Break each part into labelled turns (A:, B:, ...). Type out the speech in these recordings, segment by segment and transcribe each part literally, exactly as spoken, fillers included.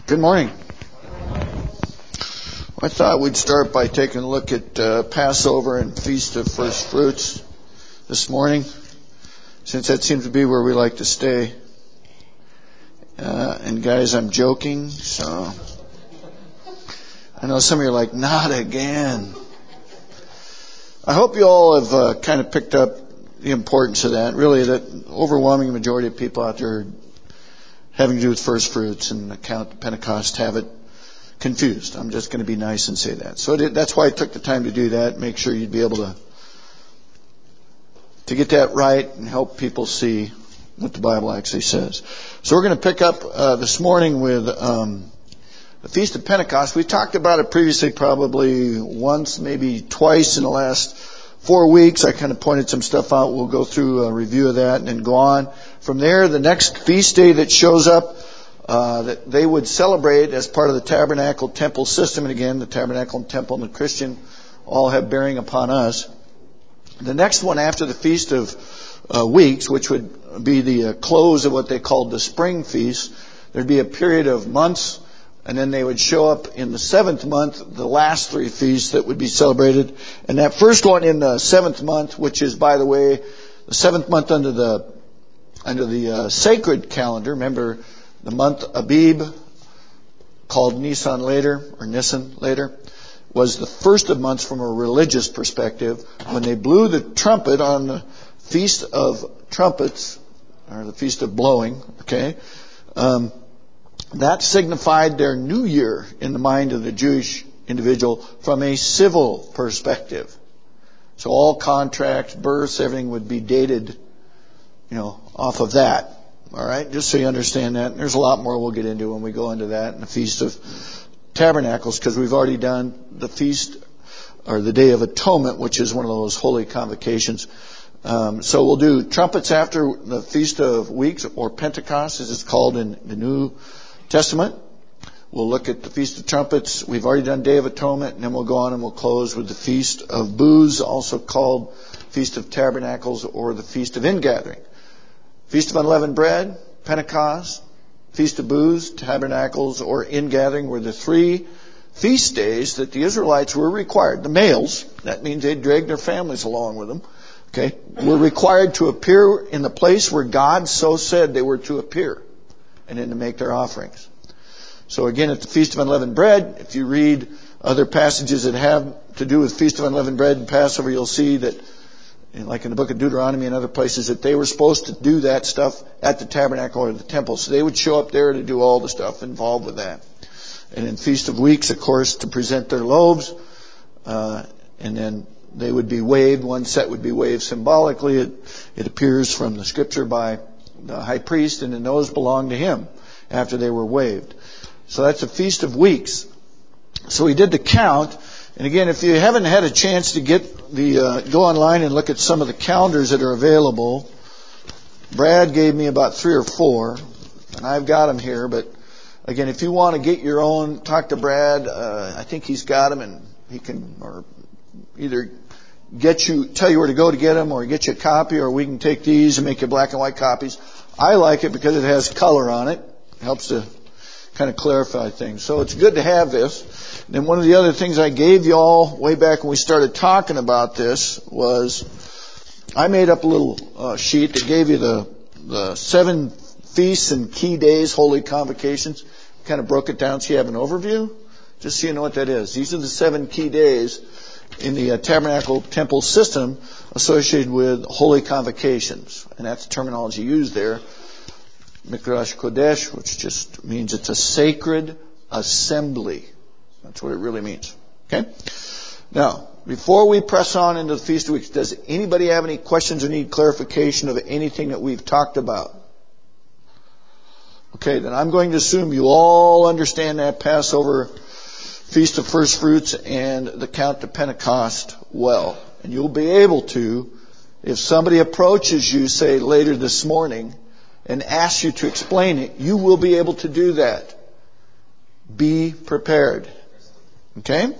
A: Good morning. I thought we'd start by taking a look at uh, Passover and Feast of First Fruits this morning, since that seems to be where we like to stay. Uh, and guys, I'm joking, so I know some of you are like, not again. I hope you all have uh, kind of picked up the importance of that. Really, that overwhelming majority of people out there having to do with first fruits and the count of Pentecost have it confused. I'm just going to be nice and say that. So it, that's why I took the time to do that. Make sure you'd be able to to get that right and help people see what the Bible actually says. So we're going to pick up uh, this morning with um, the Feast of Pentecost. We talked about it previously, probably once, maybe twice in the last four weeks. I kind of pointed some stuff out. We'll go through a review of that and then go on. From there, the next feast day that shows up, uh, that they would celebrate as part of the tabernacle temple system. And again, the tabernacle and temple and the Christian all have bearing upon us. The next one after the Feast of uh, Weeks, which would be the uh, close of what they called the spring feast, there'd be a period of months, and then they would show up in the seventh month, the last three feasts that would be celebrated. And that first one in the seventh month, which is, by the way, the seventh month under the under the uh, sacred calendar. Remember, the month Abib, called Nisan later, or Nisan later, was the first of months from a religious perspective. When they blew the trumpet on the Feast of Trumpets, or the Feast of Blowing, okay, um, that signified their new year in the mind of the Jewish individual from a civil perspective. So all contracts, births, everything would be dated, you know, off of that. All right, just so you understand that. And there's a lot more we'll get into when we go into that in the Feast of Tabernacles, because we've already done the Feast, or the Day of Atonement, which is one of those holy convocations. Um, so we'll do trumpets after the Feast of Weeks, or Pentecost, as it's called in the New Testament. We'll look at the Feast of Trumpets. We've already done Day of Atonement, and then we'll go on and we'll close with the Feast of Booths, also called Feast of Tabernacles, or the Feast of Ingathering. Feast of Unleavened Bread, Pentecost, Feast of Booths, Tabernacles, or Ingathering were the three feast days that the Israelites were required. The males, that means they dragged their families along with them, okay, were required to appear in the place where God so said they were to appear, and then to make their offerings. So again, at the Feast of Unleavened Bread, if you read other passages that have to do with Feast of Unleavened Bread and Passover, you'll see that, like in the book of Deuteronomy and other places, that they were supposed to do that stuff at the tabernacle or the temple. So they would show up there to do all the stuff involved with that. And in Feast of Weeks, of course, to present their loaves, uh, and then they would be waved. One set would be waved symbolically. It, it appears from the scripture by the high priest, and then those belonged to him after they were waved. So that's a Feast of Weeks. So we did the count. And again, if you haven't had a chance to get the uh, go online and look at some of the calendars that are available, Brad gave me about three or four, and I've got them here. But again, if you want to get your own, talk to Brad. Uh, I think he's got them, and he can or either get you, tell you where to go to get them, or get you a copy, or we can take these and make you black and white copies. I like it because it has color on it. It helps to kind of clarify things. So it's good to have this. And then one of the other things I gave you all way back when we started talking about this was I made up a little uh, sheet that gave you the the seven feasts and key days, holy convocations. Kind of broke it down so you have an overview, just so you know what that is. These are the seven key days in the uh, tabernacle temple system associated with holy convocations. And that's the terminology used there. Mikdash Kodesh, which just means it's a sacred assembly. That's what it really means. Okay? Now, before we press on into the Feast of Weeks, does anybody have any questions or need clarification of anything that we've talked about? Okay, then I'm going to assume you all understand that Passover, Feast of First Fruits, and the count to Pentecost well. And you'll be able to, if somebody approaches you, say, later this morning, and asks you to explain it, you will be able to do that. Be prepared. Okay?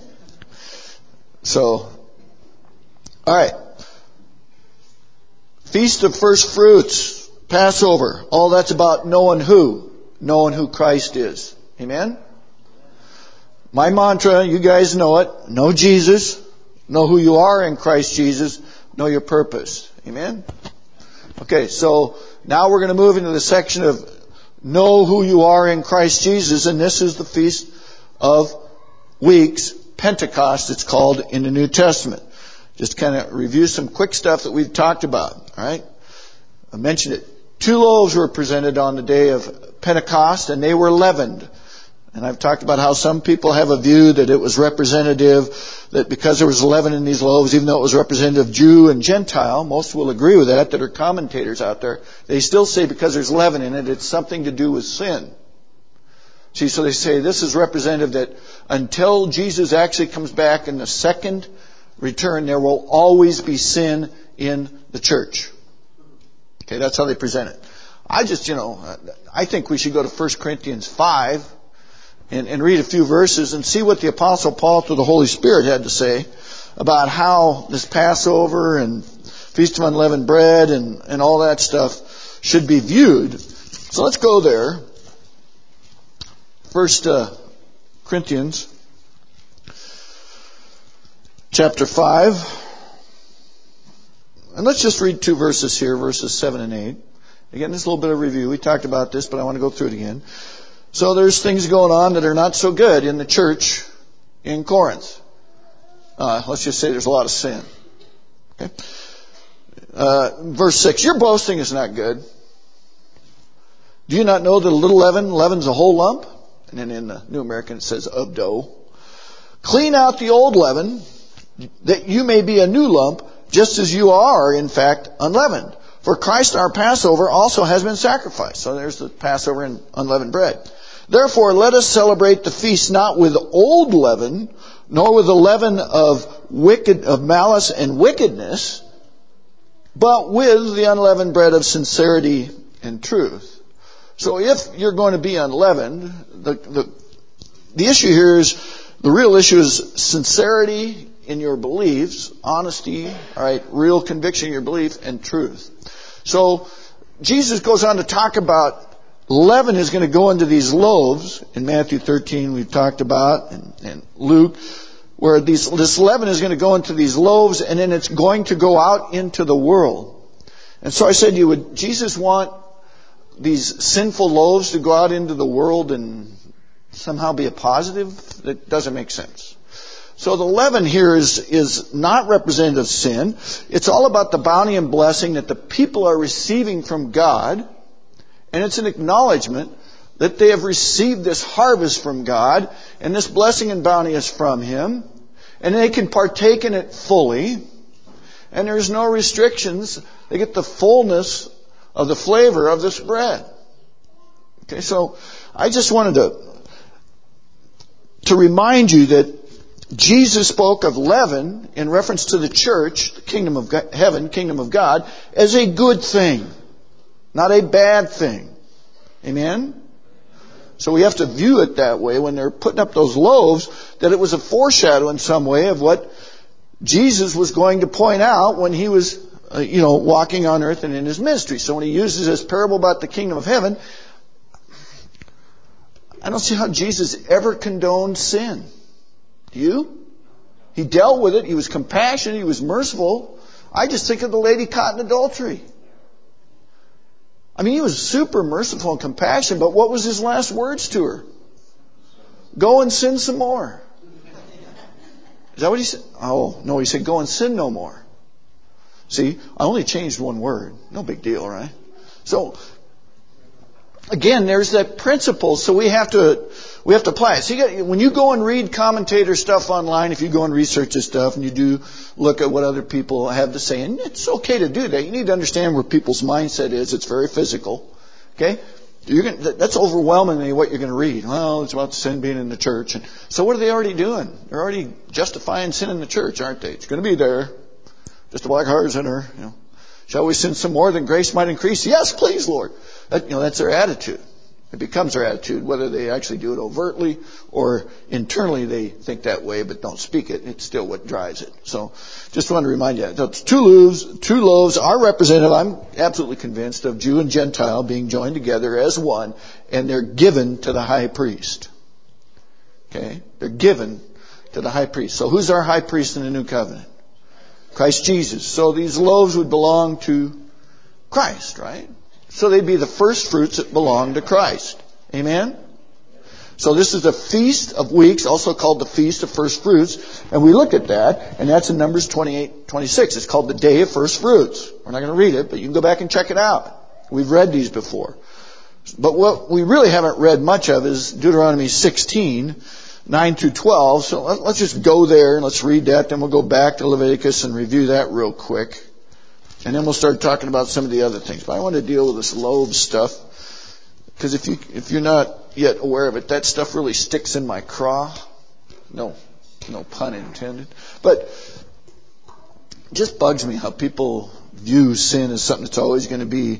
A: So, alright. Feast of First Fruits, Passover. All that's about knowing who? Knowing who Christ is. Amen? My mantra, you guys know it. Know Jesus. Know who you are in Christ Jesus. Know your purpose. Amen? Okay, so now we're going to move into the section of know who you are in Christ Jesus. And this is the Feast of Weeks, Pentecost, it's called in the New Testament. Just kind of review some quick stuff that we've talked about. All right? I mentioned it. Two loaves were presented on the day of Pentecost, and they were leavened. And I've talked about how some people have a view that it was representative, that because there was leaven in these loaves, even though it was representative of Jew and Gentile, most will agree with that, that are commentators out there, they still say because there's leaven in it, it's something to do with sin. See, so they say this is representative that until Jesus actually comes back in the second return, there will always be sin in the church. Okay, that's how they present it. I just, you know, I think we should go to First Corinthians five and, and read a few verses and see what the Apostle Paul through the Holy Spirit had to say about how this Passover and Feast of Unleavened Bread and, and all that stuff should be viewed. So let's go there. First uh, Corinthians chapter five. And let's just read two verses here, verses seven and eight. Again, this is a little bit of review. We talked about this, but I want to go through it again. So there's things going on that are not so good in the church in Corinth. Uh, let's just say there's a lot of sin. Okay. Uh, verse six, your boasting is not good. Do you not know that a little leaven leavens a whole lump? And then in the New American it says of dough. Clean out the old leaven, that you may be a new lump, just as you are, in fact, unleavened. For Christ our Passover also has been sacrificed. So there's the Passover and unleavened bread. Therefore, let us celebrate the feast not with old leaven, nor with the leaven of wicked, of malice and wickedness, but with the unleavened bread of sincerity and truth. So if you're going to be unleavened, the, the, the issue here is, the real issue is sincerity in your beliefs, honesty, all right, real conviction in your belief, and truth. So Jesus goes on to talk about leaven is going to go into these loaves in Matthew thirteen we've talked about, and, and Luke, where these, this leaven is going to go into these loaves, and then it's going to go out into the world. And so I said, you would Jesus want these sinful loaves to go out into the world and somehow be a positive? That doesn't make sense. So the leaven here is, is not representative of sin. It's all about the bounty and blessing that the people are receiving from God. And it's an acknowledgement that they have received this harvest from God. And this blessing and bounty is from Him. And they can partake in it fully. And there's no restrictions. They get the fullness of the flavor of this bread. Okay, so I just wanted to, to remind you that Jesus spoke of leaven in reference to the church, the kingdom of heaven, kingdom of God, as a good thing, not a bad thing. Amen? So we have to view it that way when they're putting up those loaves, that it was a foreshadow in some way of what Jesus was going to point out when He was, uh, you know, walking on earth and in His ministry. So when He uses this parable about the kingdom of heaven, I don't see how Jesus ever condoned sin. Do you? He dealt with it. He was compassionate. He was merciful. I just think of the lady caught in adultery. I mean, He was super merciful and compassionate, but what was His last words to her? Go and sin some more. Is that what He said? Oh, no, He said, go and sin no more. See, I only changed one word. No big deal, right? So, again, there's that principle, so we have to we have to apply it. So you got, when you go and read commentator stuff online, if you go and research this stuff and you do look at what other people have to say, and it's okay to do that. You need to understand where people's mindset is. It's very physical. Okay? You're gonna, that's overwhelmingly what you're going to read. Well, it's about sin being in the church. And so what are they already doing? They're already justifying sin in the church, aren't they? It's going to be there. Just a black heart sinner, you know. Shall we sin some more, then grace might increase? Yes, please, Lord. That, you know, that's their attitude. It becomes their attitude, whether they actually do it overtly or internally they think that way but don't speak it. It's still what drives it. So just want to remind you, those two loaves, two loaves are representative, I'm absolutely convinced, of Jew and Gentile being joined together as one, and they're given to the high priest. Okay? They're given to the high priest. So who's our high priest in the new covenant? Christ Jesus. So these loaves would belong to Christ, right? So they'd be the first fruits that belong to Christ. Amen? So this is the Feast of Weeks, also called the Feast of First Fruits. And we looked at that, and that's in Numbers twenty-eight, twenty-six. It's called the Day of First Fruits. We're not going to read it, but you can go back and check it out. We've read these before. But what we really haven't read much of is Deuteronomy sixteen, nine through twelve. So let's just go there and let's read that. Then we'll go back to Leviticus and review that real quick. And then we'll start talking about some of the other things. But I want to deal with this lobe stuff. Because if, you, if you're not yet aware of it, that stuff really sticks in my craw. No, no pun intended. But it just bugs me how people view sin as something that's always going to be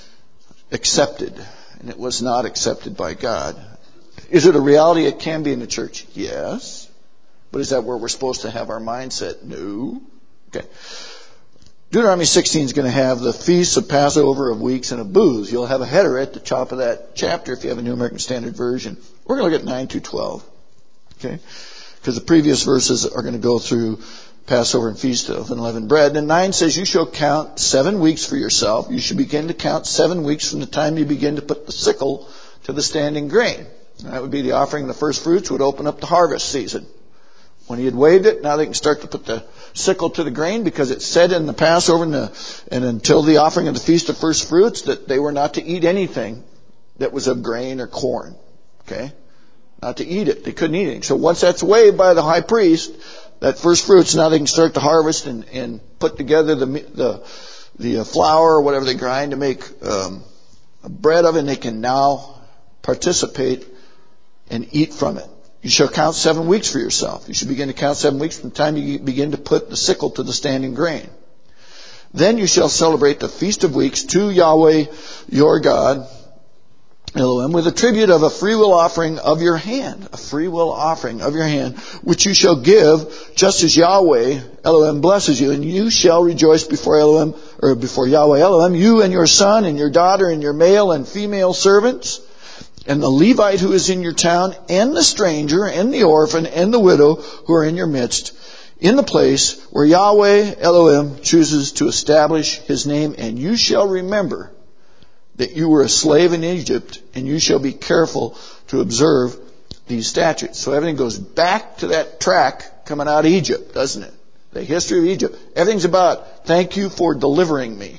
A: accepted. And it was not accepted by God. Is it a reality it can be in the church? Yes. But is that where we're supposed to have our mindset? No. Okay. Deuteronomy sixteen is going to have the feasts of Passover, of weeks, and of booths. You'll have a header at the top of that chapter if you have a New American Standard Version. We're going to look at nine through twelve. Okay? Because the previous verses are going to go through Passover and Feast of Unleavened Bread. And nine says, you shall count seven weeks for yourself. You should begin to count seven weeks from the time you begin to put the sickle to the standing grain. And that would be the offering of the first fruits would open up the harvest season. When he had waved it, now they can start to put the sickle to the grain, because it said in the Passover and, the, and until the offering of the Feast of First Fruits that they were not to eat anything that was of grain or corn. Okay? Not to eat it. They couldn't eat anything. So once that's waved by the high priest, that first fruits, now they can start to harvest and, and put together the the, the flour or whatever they grind to make um, bread of it, and they can now participate and eat from it. You shall count seven weeks for yourself. You should begin to count seven weeks from the time you begin to put the sickle to the standing grain. Then you shall celebrate the Feast of Weeks to Yahweh your God, Elohim, with a tribute of a freewill offering of your hand. A freewill offering of your hand, which you shall give just as Yahweh Elohim blesses you. And you shall rejoice before Elohim, or before Yahweh Elohim, you and your son and your daughter and your male and female servants, and the Levite who is in your town, and the stranger, and the orphan, and the widow who are in your midst, in the place where Yahweh Elohim chooses to establish his name. And you shall remember that you were a slave in Egypt, and you shall be careful to observe these statutes. So everything goes back to that track coming out of Egypt, doesn't it? The history of Egypt. Everything's about, thank you for delivering me.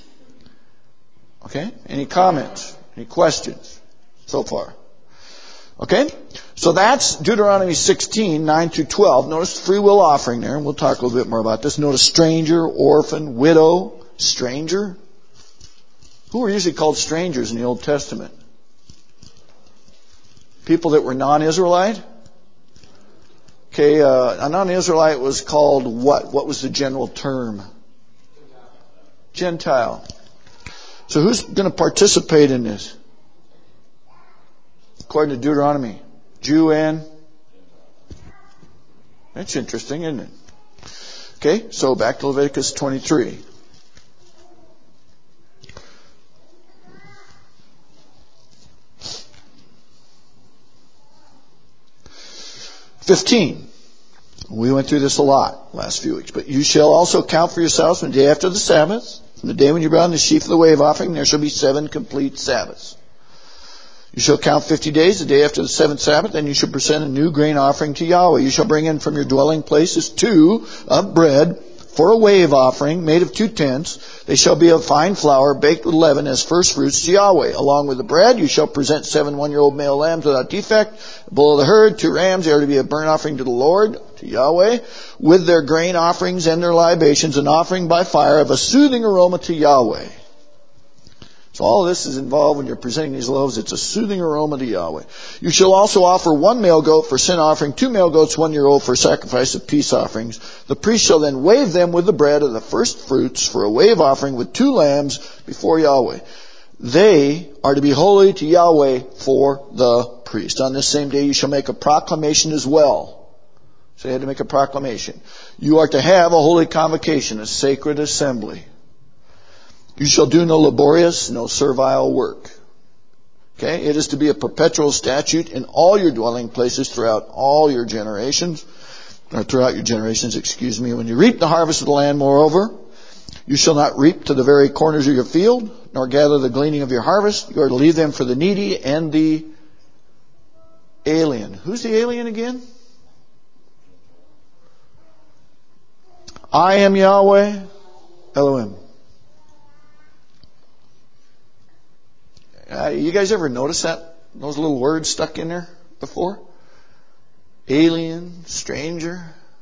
A: Okay? Any comments? Any questions? So far. Okay? So that's Deuteronomy sixteen, nine through twelve. Notice free will offering there, and we'll talk a little bit more about this. Notice stranger, orphan, widow, stranger. Who were usually called strangers in the Old Testament? People that were non-Israelite? Okay, uh, a non-Israelite was called what? What was the general term? Gentile. So who's going to participate in this? According to Deuteronomy, Jew and... That's interesting, isn't it? Okay, so back to Leviticus twenty-three. fifteen. We went through this a lot last few weeks. But you shall also count for yourselves from the day after the Sabbath, from the day when you brought in the sheaf of the wave offering, there shall be seven complete Sabbaths. You shall count fifty days, the day after the seventh Sabbath, and you shall present a new grain offering to Yahweh. You shall bring in from your dwelling places two of bread for a wave offering made of two tenths. They shall be of fine flour, baked with leaven as first fruits to Yahweh. Along with the bread, you shall present seven one-year-old male lambs without defect, a bull of the herd, two rams. They are to be a burnt offering to the Lord, to Yahweh, with their grain offerings and their libations, an offering by fire of a soothing aroma to Yahweh. So all of this is involved when you're presenting these loaves. It's a soothing aroma to Yahweh. You shall also offer one male goat for sin offering, two male goats one year old for sacrifice of peace offerings. The priest shall then wave them with the bread of the first fruits for a wave offering with two lambs before Yahweh. They are to be holy to Yahweh for the priest. On this same day you shall make a proclamation as well. So you had to make a proclamation. You are to have a holy convocation, a sacred assembly. You shall do no laborious, no servile work. Okay? It is to be a perpetual statute in all your dwelling places throughout all your generations, or throughout your generations, excuse me. When you reap the harvest of the land, moreover, you shall not reap to the very corners of your field, nor gather the gleaning of your harvest. You are to leave them for the needy and the alien. Who's the alien again? I am Yahweh Elohim. Uh, you guys ever notice that? Those little words stuck in there before? Alien, stranger.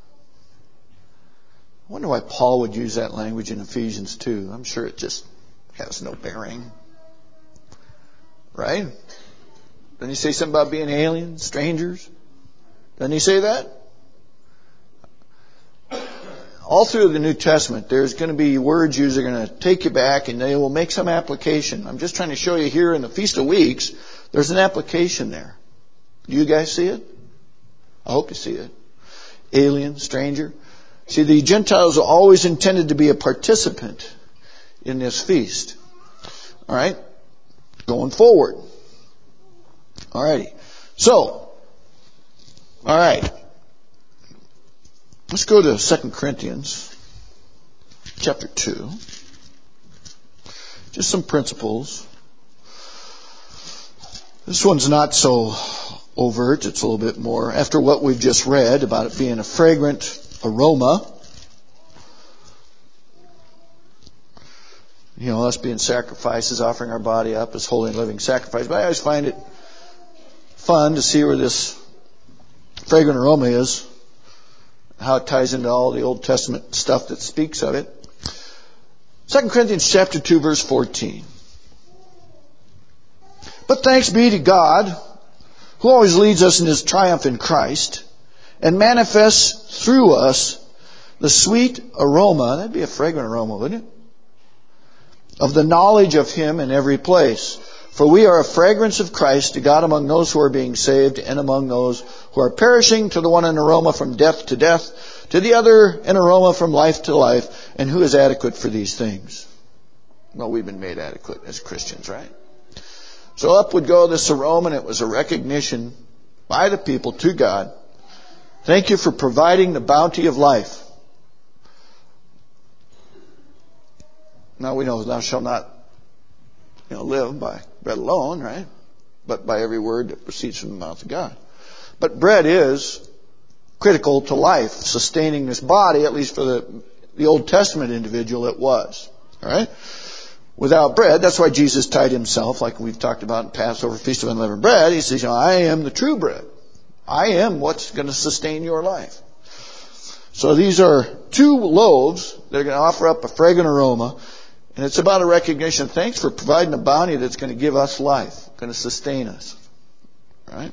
A: I wonder why Paul would use that language in Ephesians two. I'm sure it just has no bearing. Right? Doesn't he say something about being aliens, strangers? Doesn't he say that? All through the New Testament, there's going to be words used that are going to take you back and they will make some application. I'm just trying to show you here in the Feast of Weeks, there's an application there. Do you guys see it? I hope you see it. Alien, stranger. See, the Gentiles are always intended to be a participant in this feast. All right? Going forward. All righty. So, all right. Let's go to Second Corinthians chapter two. Just some principles. This one's not so overt. It's a little bit more, after what we've just read about it being a fragrant aroma. You know, us being sacrifices, offering our body up as holy and living sacrifice. But I always find it fun to see where this fragrant aroma is, how it ties into all the Old Testament stuff that speaks of it. Second Corinthians chapter two, verse fourteen. But thanks be to God, who always leads us in His triumph in Christ, and manifests through us the sweet aroma, that'd be a fragrant aroma, wouldn't it? Of the knowledge of Him in every place. For we are a fragrance of Christ to God among those who are being saved and among those who are perishing, to the one an aroma from death to death, to the other an aroma from life to life. And who is adequate for these things? Well, we've been made adequate as Christians, right? So up would go this aroma, and it was a recognition by the people to God. Thank you for providing the bounty of life. Now we know thou shalt not, you know, live by bread alone, right? But by every word that proceeds from the mouth of God. But bread is critical to life, sustaining this body, at least for the, the Old Testament individual it was. All right? Without bread, that's why Jesus tied Himself, like we've talked about in Passover, Feast of Unleavened Bread. He says, you know, I am the true bread. I am what's going to sustain your life. So these are two loaves that are going to offer up a fragrant aroma. And it's about a recognition. Thanks for providing a bounty that's going to give us life, going to sustain us. Right?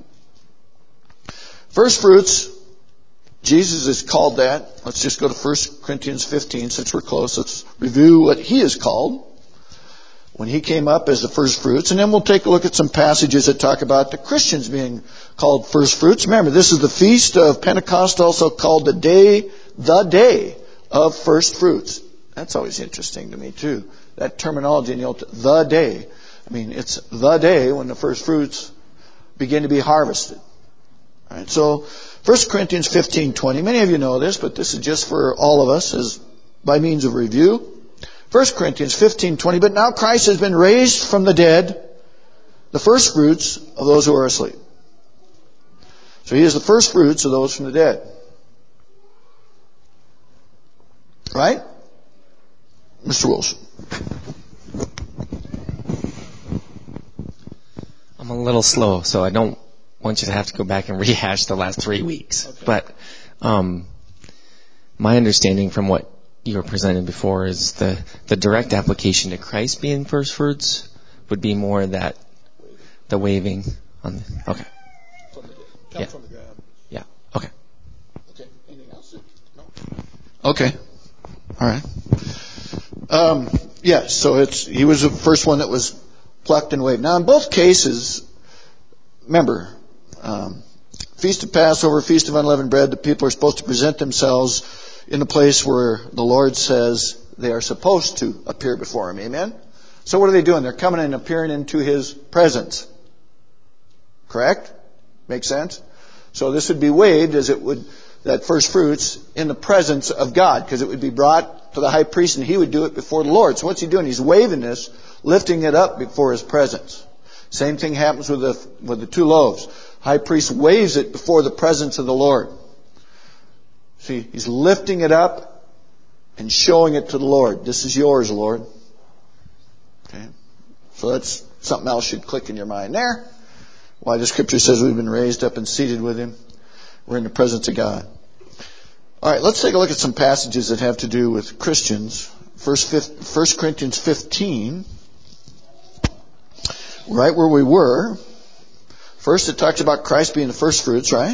A: First fruits, Jesus is called that. Let's just go to First Corinthians fifteen since we're close. Let's review what He is called when He came up as the first fruits. And then we'll take a look at some passages that talk about the Christians being called first fruits. Remember, this is the feast of Pentecost, also called the day, the day of first fruits. That's always interesting to me too. That terminology in the Old Testament, the day. I mean, it's the day when the first fruits begin to be harvested. All right, so First Corinthians fifteen twenty. Many of you know this, but this is just for all of us as by means of review. First Corinthians fifteen twenty. But now Christ has been raised from the dead, the first fruits of those who are asleep. So He is the first fruits of those from the dead. Right? Mister Wilson.
B: I'm a little slow, so I don't want you to have to go back and rehash the last three weeks. Okay. But um, my understanding from what you were presenting before is the, the direct application to Christ being first fruits would be more that the waving on the, okay.
A: From the, come
B: yeah.
A: from the ground.
B: Yeah. Okay.
A: Okay. Anything else? No. Okay. All right. Um, yeah, so it's he was the first one that was plucked and waved. Now, in both cases, remember, um, Feast of Passover, Feast of Unleavened Bread, the people are supposed to present themselves in the place where the Lord says they are supposed to appear before Him. Amen? So what are they doing? They're coming and appearing into His presence. Correct? Make sense? So this would be waved as it would, that first fruits, in the presence of God, because it would be brought to the high priest and he would do it before the Lord. So what's he doing? He's waving this, lifting it up before His presence. Same thing happens with the, with the two loaves. High priest waves it before the presence of the Lord. See, he's lifting it up and showing it to the Lord. This is yours, Lord. Okay. So that's something else should click in your mind there. Why the Scripture says we've been raised up and seated with Him. We're in the presence of God. All right, let's take a look at some passages that have to do with Christians. First Corinthians fifteen. Right where we were. First, it talks about Christ being the first fruits, right?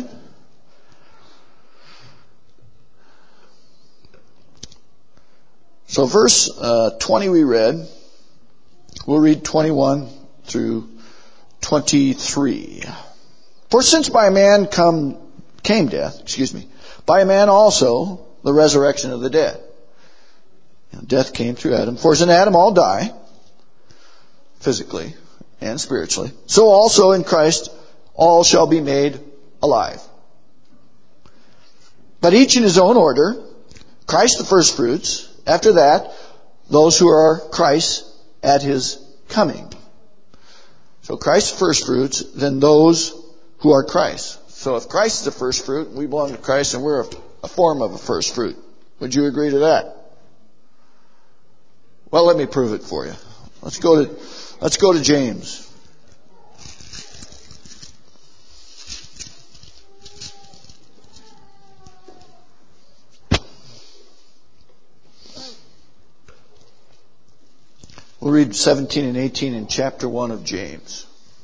A: So verse uh, twenty we read. We'll read twenty-one through twenty-three. For since by a man come, came death, excuse me, by a man also the resurrection of the dead. You know, death came through Adam. For as in Adam all die, physically and spiritually, so also in Christ all shall be made alive. But each in his own order, Christ the first fruits, after that, those who are Christ at His coming. So Christ the first fruits, then those who are Christ. So if Christ is the first fruit, we belong to Christ and we're a, a form of a first fruit. Would you agree to that? Well, let me prove it for you. Let's go to, let's go to James. We'll read seventeen and eighteen in chapter one of James.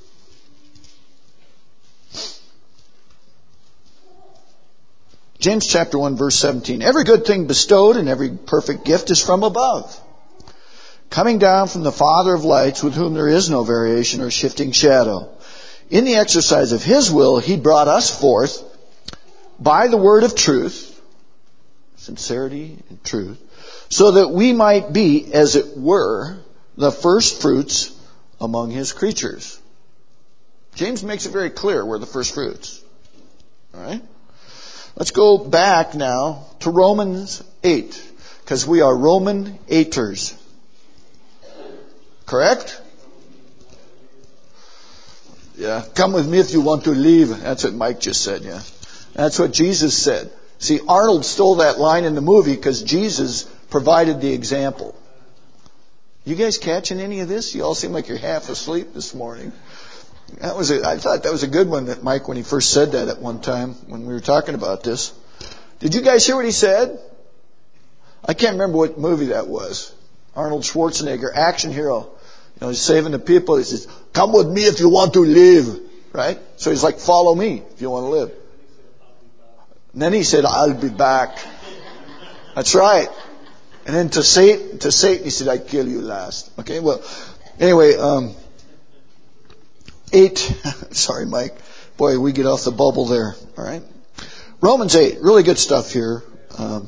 A: James chapter one verse seventeen. Every good thing bestowed and every perfect gift is from above, coming down from the Father of lights, with whom there is no variation or shifting shadow. In the exercise of His will, He brought us forth by the word of truth, sincerity and truth, so that we might be, as it were, the first fruits among His creatures. James makes it very clear we're the first fruits. All right? Let's go back now to Romans eight, because we are Roman eighters. Correct? Yeah. Come with me if you want to leave. That's what Mike just said, yeah. That's what Jesus said. See, Arnold stole that line in the movie because Jesus provided the example. You guys catching any of this? You all seem like you're half asleep this morning. That was a, I thought that was a good one that Mike, when he first said that at one time when we were talking about this. Did you guys hear what he said? I can't remember what movie that was. Arnold Schwarzenegger, action hero. You know, he's saving the people. He says, come with me if you want to live. Right? So he's like, follow me if you want to live. And then he said, I'll be back. That's right. And then to Satan, to Satan, he said, I kill you last. Okay, well, anyway, um, eight, sorry, Mike. Boy, we get off the bubble there. All right. Romans eight, really good stuff here. Um,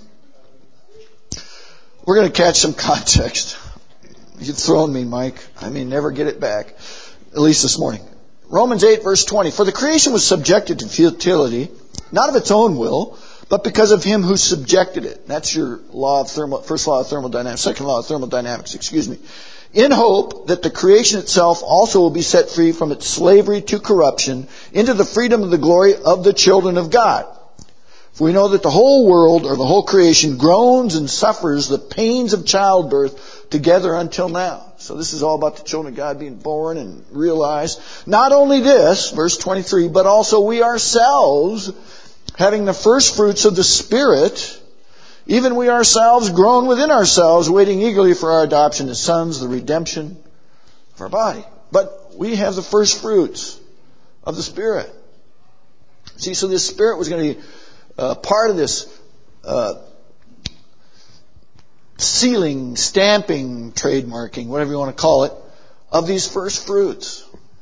A: we're going to catch some context. You've thrown me, Mike. I may never get it back, at least this morning. Romans eight, verse twenty. For the creation was subjected to futility, not of its own will, but because of Him who subjected it. That's your law of thermal, first law of thermodynamics, second law of thermodynamics, excuse me. In hope that the creation itself also will be set free from its slavery to corruption into the freedom of the glory of the children of God. For we know that the whole world, or the whole creation, groans and suffers the pains of childbirth together until now. So this is all about the children of God being born and realized. Not only this, verse twenty-three, but also we ourselves, having the first fruits of the Spirit, even we ourselves groan within ourselves, waiting eagerly for our adoption as sons, the redemption of our body. But we have the first fruits of the Spirit. See, so this Spirit was going to be uh, part of this uh, sealing, stamping, trademarking, whatever you want to call it, of these first fruits.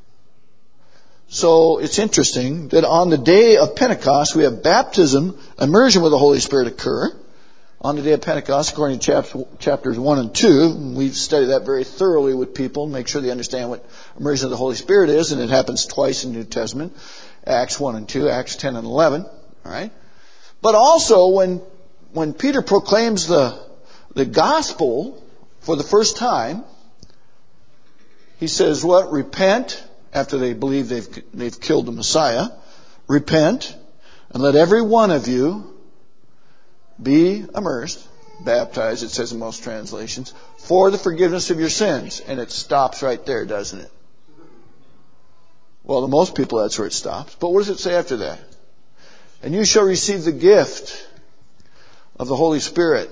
A: So it's interesting that on the day of Pentecost, we have baptism, immersion with the Holy Spirit occur. On the day of Pentecost, according to chapters one and two, we've studied that very thoroughly with people, make sure they understand what immersion of the Holy Spirit is, and it happens twice in the New Testament, Acts one and two, Acts ten and eleven. All right. But also when when Peter proclaims the the gospel for the first time, he says, what? Repent, after they believe they've they've killed the Messiah. Repent, and let every one of you be immersed, baptized, it says in most translations, for the forgiveness of your sins. And it stops right there, doesn't it? Well, to most people that's where it stops. But what does it say after that? And you shall receive the gift of the Holy Spirit.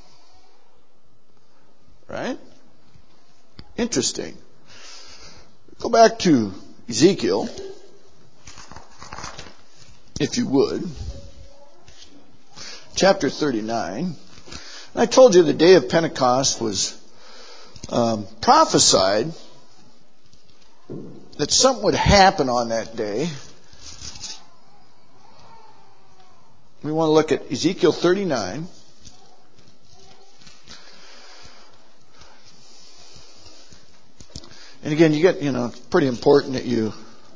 A: Right? Interesting. Go back to Ezekiel, if you would. Chapter thirty-nine. I told you the day of Pentecost was um, prophesied that something would happen on that day. We want to look at Ezekiel thirty-nine. And again, you get, you know, it's pretty important that you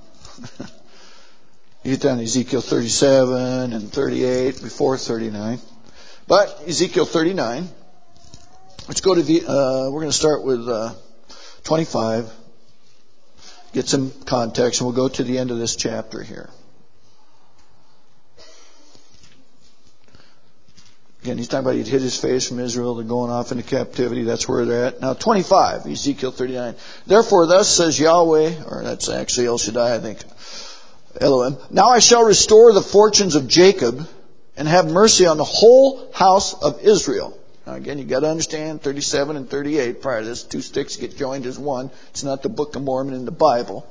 A: you get down to Ezekiel thirty-seven and thirty-eight before thirty-nine. But Ezekiel thirty-nine, let's go to the, uh, we're going to start with uh, twenty-five, get some context, and we'll go to the end of this chapter here. Again, he's talking about he'd hid his face from Israel. They're going off into captivity. That's where they're at. Now, twenty-five, Ezekiel thirty-nine. Therefore, thus says Yahweh, or that's actually El Shaddai, I think, Elohim. Now I shall restore the fortunes of Jacob and have mercy on the whole house of Israel. Now, again, you've got to understand thirty-seven and thirty-eight. Prior to this, two sticks get joined as one. It's not the Book of Mormon in the Bible.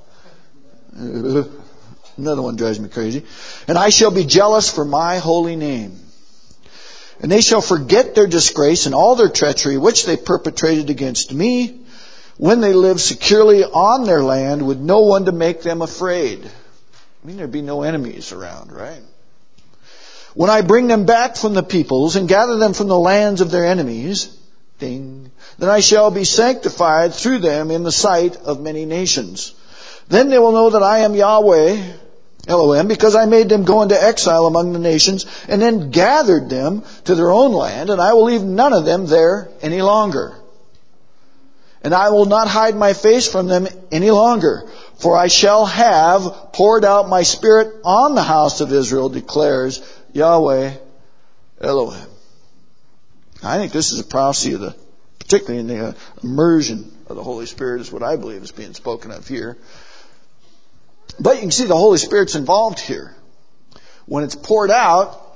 A: Another one drives me crazy. And I shall be jealous for my holy name. And they shall forget their disgrace and all their treachery which they perpetrated against me when they lived securely on their land with no one to make them afraid. I mean, there'd be no enemies around, right? When I bring them back from the peoples and gather them from the lands of their enemies, ding, then I shall be sanctified through them in the sight of many nations. Then they will know that I am Yahweh, Elohim, because I made them go into exile among the nations and then gathered them to their own land, and I will leave none of them there any longer. And I will not hide my face from them any longer, for I shall have poured out my spirit on the house of Israel, declares Yahweh Elohim. I think this is a prophecy of the, particularly in the immersion of the Holy Spirit is what I believe is being spoken of here. But you can see the Holy Spirit's involved here. When it's poured out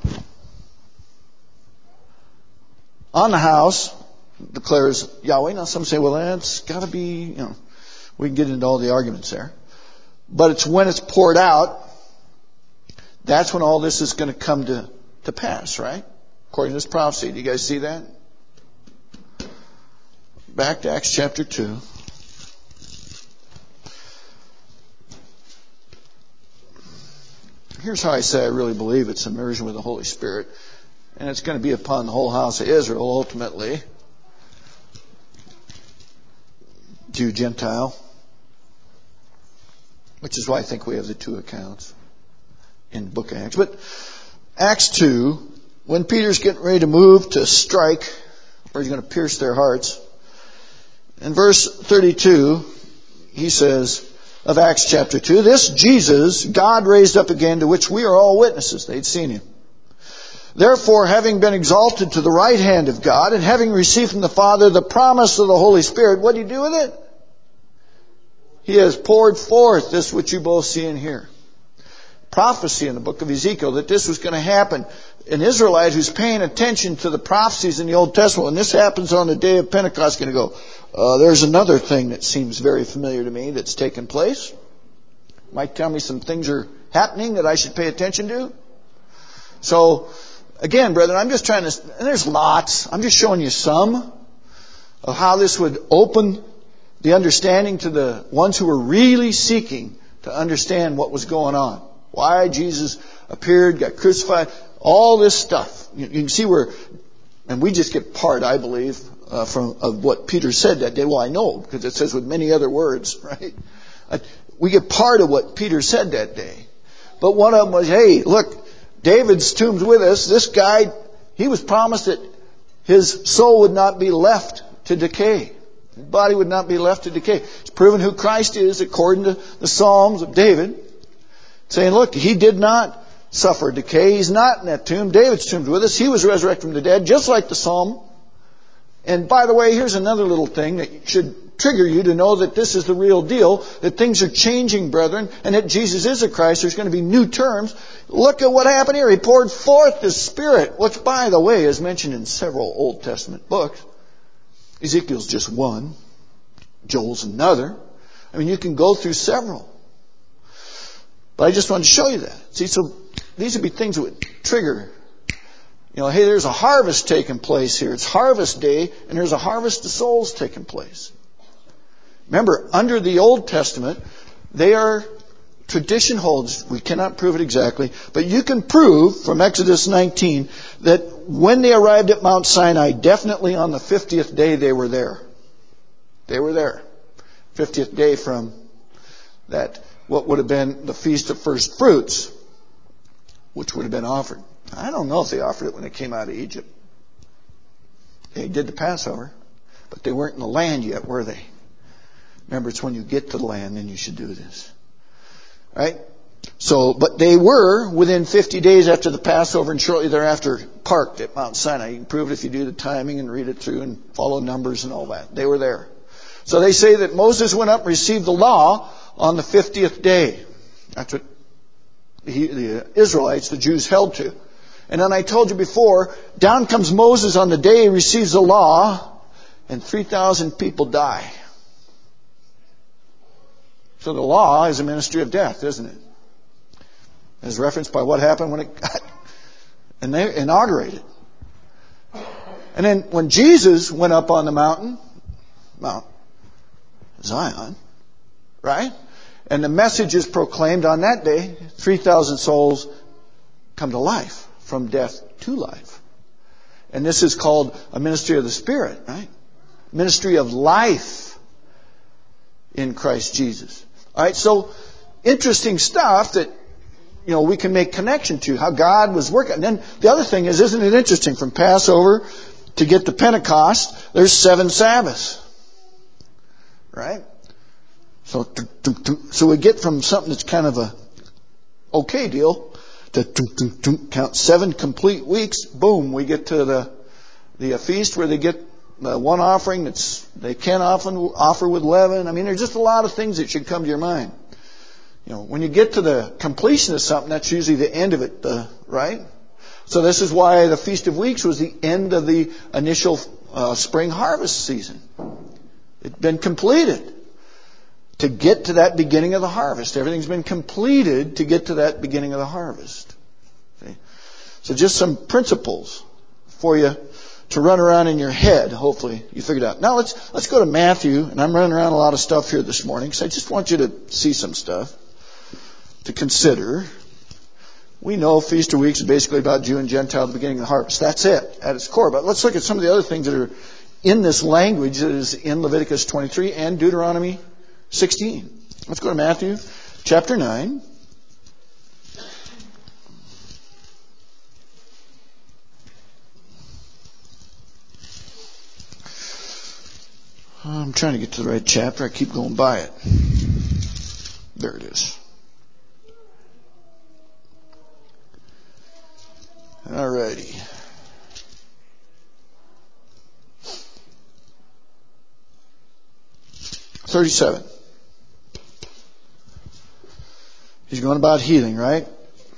A: on the house, declares Yahweh. Now some say, well, that's got to be, you know, we can get into all the arguments there. But it's when it's poured out, that's when all this is going to come to, to pass, right? According to this prophecy. Do you guys see that? Back to Acts chapter two. Here's how I say I really believe it's immersion with the Holy Spirit. And it's going to be upon the whole house of Israel ultimately. Jew, Gentile. Which is why I think we have the two accounts in the book of Acts. But Acts two, when Peter's getting ready to move to strike, where he's going to pierce their hearts, in verse thirty-two, he says, of Acts chapter two, this Jesus God raised up again, to which we are all witnesses. They'd seen him. Therefore, having been exalted to the right hand of God, and having received from the Father the promise of the Holy Spirit, what do you do with it? He has poured forth this which you both see and hear. Prophecy in the book of Ezekiel that this was going to happen. An Israelite who's paying attention to the prophecies in the Old Testament, when this happens on the day of Pentecost, is going to go, uh, there's another thing that seems very familiar to me that's taken place. Might tell me some things are happening that I should pay attention to. So, again, brethren, I'm just trying to, and there's lots, I'm just showing you some of how this would open the understanding to the ones who were really seeking to understand what was going on. Why Jesus appeared, got crucified, all this stuff. You, you can see where, and we just get part, I believe, uh, from of what Peter said that day. Well, I know, because it says with many other words, right? Uh, we get part of what Peter said that day. But one of them was, hey, look, David's tomb's with us. This guy, he was promised that his soul would not be left to decay. His body would not be left to decay. It's proven who Christ is according to the Psalms of David. Saying, look, he did not suffer decay. He's not in that tomb. David's tomb's with us. He was resurrected from the dead, just like the Psalm. And by the way, here's another little thing that should trigger you to know that this is the real deal, that things are changing, brethren, and that Jesus is a Christ. There's going to be new terms. Look at what happened here. He poured forth His Spirit, which, by the way, is mentioned in several Old Testament books. Ezekiel's just one. Joel's another. I mean, you can go through several. But I just wanted to show you that. See, so these would be things that would trigger, you know, hey, there's a harvest taking place here. It's harvest day, and there's a harvest of souls taking place. Remember, under the Old Testament, they are, tradition holds, we cannot prove it exactly, but you can prove from Exodus nineteen that when they arrived at Mount Sinai, definitely on the fiftieth day they were there. They were there. fiftieth day from that, what would have been the Feast of First Fruits, which would have been offered. I don't know if they offered it when they came out of Egypt. They did the Passover, but they weren't in the land yet, were they? Remember, it's when you get to the land, then you should do this. Right? So, but they were within fifty days after the Passover and shortly thereafter parked at Mount Sinai. You can prove it if you do the timing and read it through and follow numbers and all that. They were there. So they say that Moses went up and received the law on the fiftieth day. That's what he, the Israelites, the Jews, held to. And then I told you before, down comes Moses on the day he receives the law, and three thousand people die. So the law is a ministry of death, isn't it? As referenced by what happened when it got inaugurated. And then when Jesus went up on the mountain, Mount Zion, right? And the message is proclaimed on that day, three thousand souls come to life, from death to life. And this is called a ministry of the Spirit, right? Ministry of life in Christ Jesus. All right, so interesting stuff that, you know, we can make connection to, how God was working. And then the other thing is, isn't it interesting, from Passover to get to Pentecost, there's seven Sabbaths. Right? So, so we get from something that's kind of a okay deal to count seven complete weeks. Boom, we get to the the feast where they get the one offering that's they can't often offer with leaven. I mean, there's just a lot of things that should come to your mind. You know, when you get to the completion of something, that's usually the end of it, uh, right? So this is why the Feast of Weeks was the end of the initial uh, spring harvest season. It's been completed to get to that beginning of the harvest. Everything's been completed to get to that beginning of the harvest. See? So just some principles for you to run around in your head. Hopefully you figured out. Now let's let's go to Matthew, and I'm running around a lot of stuff here this morning because I just want you to see some stuff to consider. We know Feast of Weeks is basically about Jew and Gentile at the beginning of the harvest. That's it at its core. But let's look at some of the other things that are in this language that is in Leviticus twenty-three and Deuteronomy sixteen. Let's go to Matthew chapter nine. I'm trying to get to the right chapter. I keep going by it. There it is. Alrighty. thirty-seven. He's going about healing, right?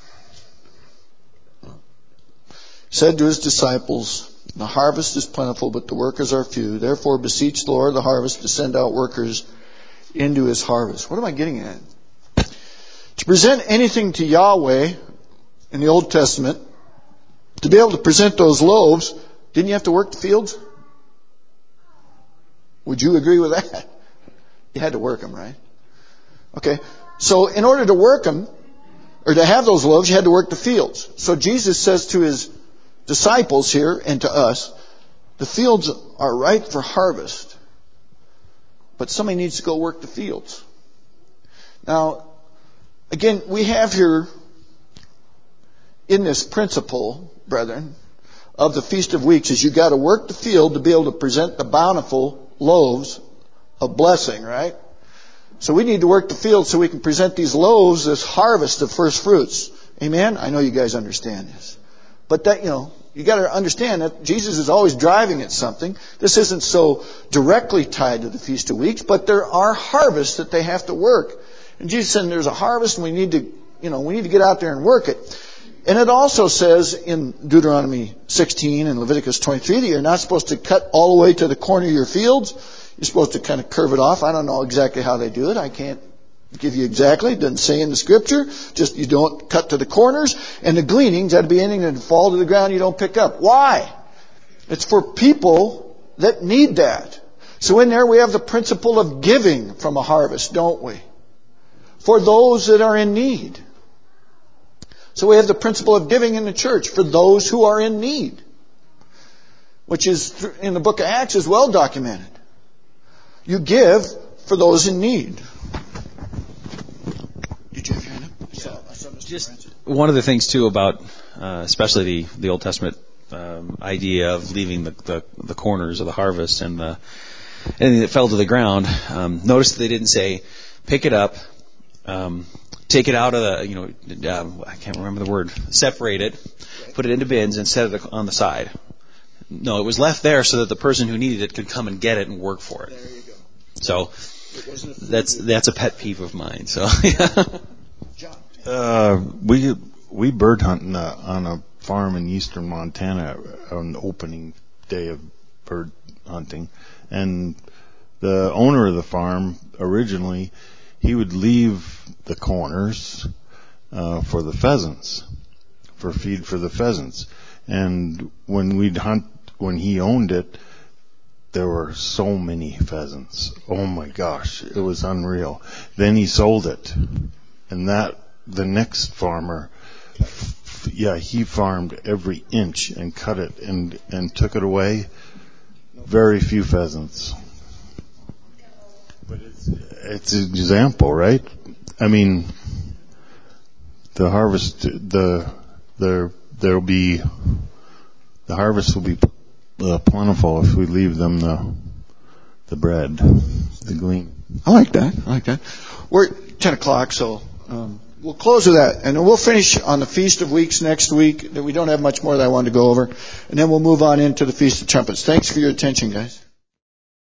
A: He said to his disciples, the harvest is plentiful, but the workers are few. Therefore beseech the Lord of the harvest to send out workers into his harvest. What am I getting at? To present anything to Yahweh in the Old Testament, to be able to present those loaves, didn't you have to work the fields? Would you agree with that? You had to work them, right? Okay. So in order to work them, or to have those loaves, you had to work the fields. So Jesus says to his disciples here and to us, the fields are ripe for harvest, but somebody needs to go work the fields. Now, again, we have here in this principle, brethren, of the Feast of Weeks, is you got to work the field to be able to present the bountiful loaves of blessing, right? So we need to work the field so we can present these loaves, this harvest of first fruits. Amen? I know you guys understand this. But that, you know, you got to understand that Jesus is always driving at something. This isn't so directly tied to the Feast of Weeks, but there are harvests that they have to work. And Jesus said there's a harvest and we need to, you know, we need to get out there and work it. And it also says in Deuteronomy sixteen and Leviticus twenty-three that you're not supposed to cut all the way to the corner of your fields. You're supposed to kind of curve it off. I don't know exactly how they do it. I can't give you exactly. It doesn't say in the Scripture. Just you don't cut to the corners. And the gleanings, that'd be anything that fall to the ground you don't pick up. Why? It's for people that need that. So in there we have the principle of giving from a harvest, don't we? For those that are in need. So we have the principle of giving in the church for those who are in need, which is in the book of Acts is well documented. You give for those in need. Did you have your hand up? I saw, I saw Mister
C: Just
A: Branson.
C: one of the things too about, uh, especially the, the Old Testament um, idea of leaving the, the, the corners of the harvest and the anything that fell to the ground. Um, notice that they didn't say, pick it up. Um, Take it out of the, you know, um, I can't remember the word, separate it, put it into bins and set it on the side. No, it was left there so that the person who needed it could come and get it and work for it.
A: There you go.
C: So that's that's a pet peeve of mine. So
A: John.
D: Uh, we we bird hunt on a, on a farm in eastern Montana on the opening day of bird hunting, and the owner of the farm originally, he would leave the corners uh, for the pheasants, for feed for the pheasants. And when we'd hunt, when he owned it, there were so many pheasants. Oh my gosh, it was unreal. Then he sold it, and that the next farmer, f- yeah, he farmed every inch and cut it and and took it away. Very few pheasants. But it's it's an example, right? I mean, the harvest, the there there'll be the harvest will be uh, plentiful if we leave them the the bread, the glean.
A: I like that. I like that. We're at ten o'clock, so um, we'll close with that, and then we'll finish on the Feast of Weeks next week. That we don't have much more that I wanted to go over, and then we'll move on into the Feast of Trumpets. Thanks for your attention, guys.